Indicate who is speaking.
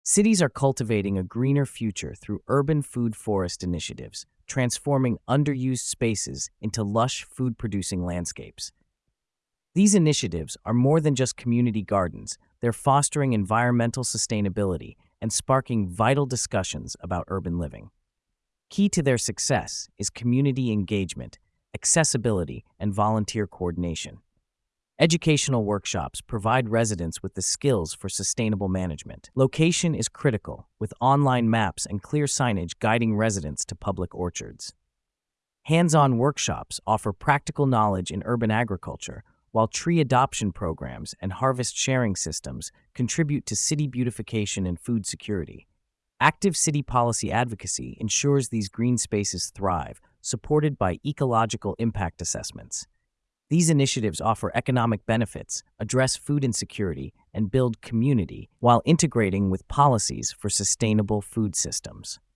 Speaker 1: Cities are cultivating a greener future through urban food forest initiatives, transforming underused spaces into lush food-producing landscapes. These initiatives are more than just community gardens, they're fostering environmental sustainability and sparking vital discussions about urban living. Key to their success is community engagement, accessibility, and volunteer coordination. Educational workshops provide residents with the skills for sustainable management. Location is critical, with online maps and clear signage guiding residents to public orchards. Hands-on workshops offer practical knowledge in urban agriculture, while tree adoption programs and harvest sharing systems contribute to city beautification and food security. Active city policy advocacy ensures these green spaces thrive, supported by ecological impact assessments. These initiatives offer economic benefits, address food insecurity, and build community while integrating with policies for sustainable food systems.